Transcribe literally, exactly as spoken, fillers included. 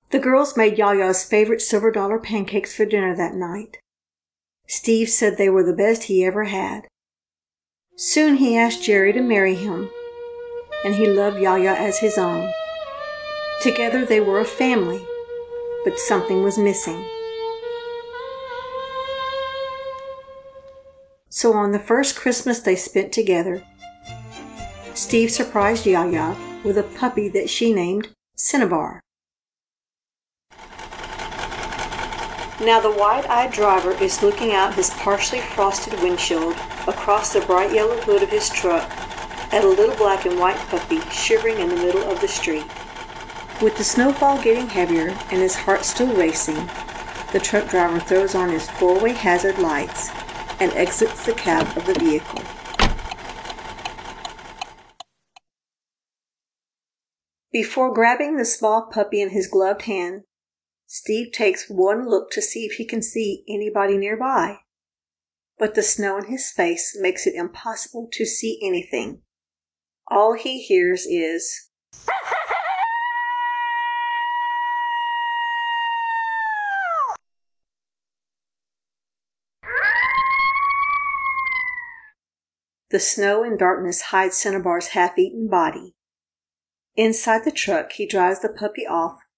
The girls made Yah-Yah's favorite silver dollar pancakes for dinner that night. Steve said they were the best he ever had. Soon he asked Jerry to marry him, and he loved Yah-Yah as his own. Together they were a family, but something was missing. So on the first Christmas they spent together, Steve surprised Yah-Yah with a puppy that she named Cinnabar. Now the wide-eyed driver is looking out his partially frosted windshield across the bright yellow hood of his truck at a little black and white puppy shivering in the middle of the street. With the snowfall getting heavier and his heart still racing, the truck driver throws on his four-way hazard lights and exits the cab of the vehicle. Before grabbing the small puppy in his gloved hand, Steve takes one look to see if he can see anybody nearby, but the snow in his face makes it impossible to see anything. All he hears is the snow and darkness hide Cinnabar's half-eaten body. Inside the truck, he drives the puppy off